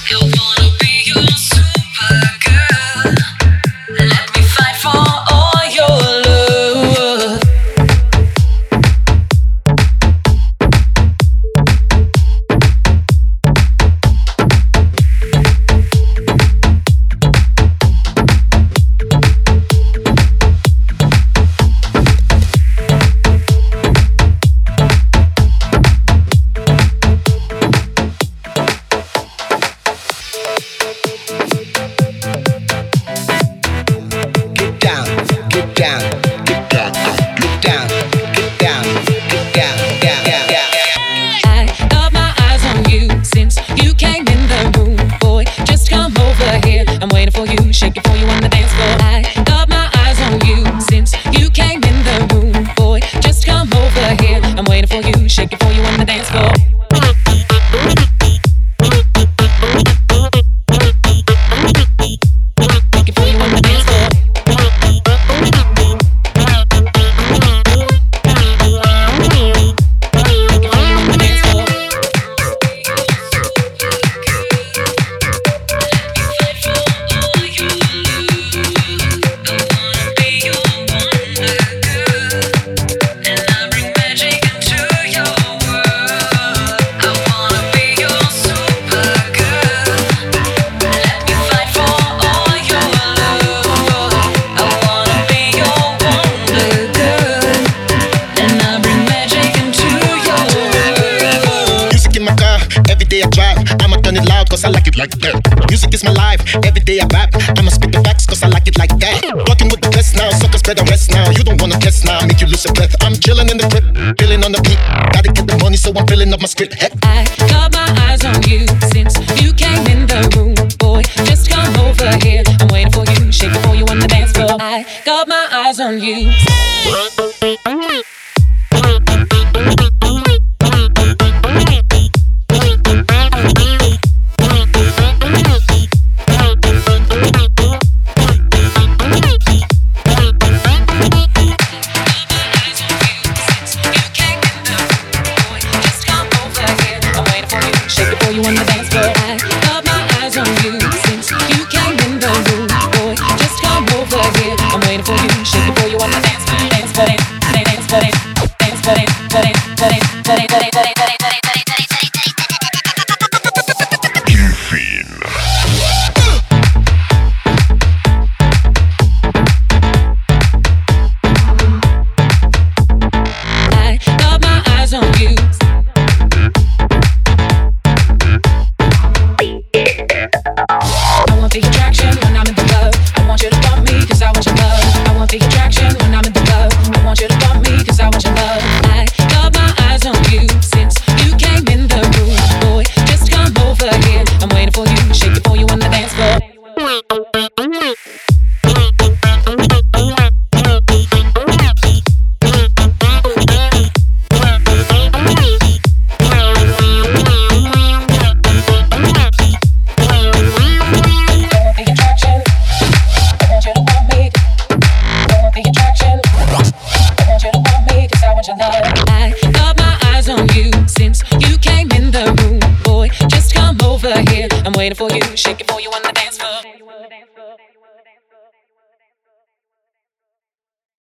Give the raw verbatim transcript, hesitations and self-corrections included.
cause I like it like that. Music is my life, every day I rap. I'ma spit the facts cause I like it like that. Walking with the best now, suckers better rest now. You don't wanna test now, make you lose your breath. I'm chilling in the crib, feeling on the beat. Gotta get the money so I'm filling up my script. Heck. I got my eyes on you since you came in the room. Boy, just come over here. I'm waiting for you, shake before you on the dance floor. I got my eyes on you. You on the dance floor. I got my eyes on you since you came in the room. Boy, just come over here. I'm waiting for you. Shake it for you on the dance floor. Dance for it, dance for it, dance for it, for it, for it, for it, for it, for it, for it, for it, for it, for it. I got my eyes on you. I want the attraction when I'm in the club. I want you to bump me cause I want your love. I want the attraction when I'm in the club. I want you to bump me cause I want your love. I got my eyes on you since you came in the room. Boy, just come over here. I'm waiting for you, shake it for you on the dance floor. I got my eyes on you since you came in the room. Boy, just come over here. I'm waiting for you, shake it for you on the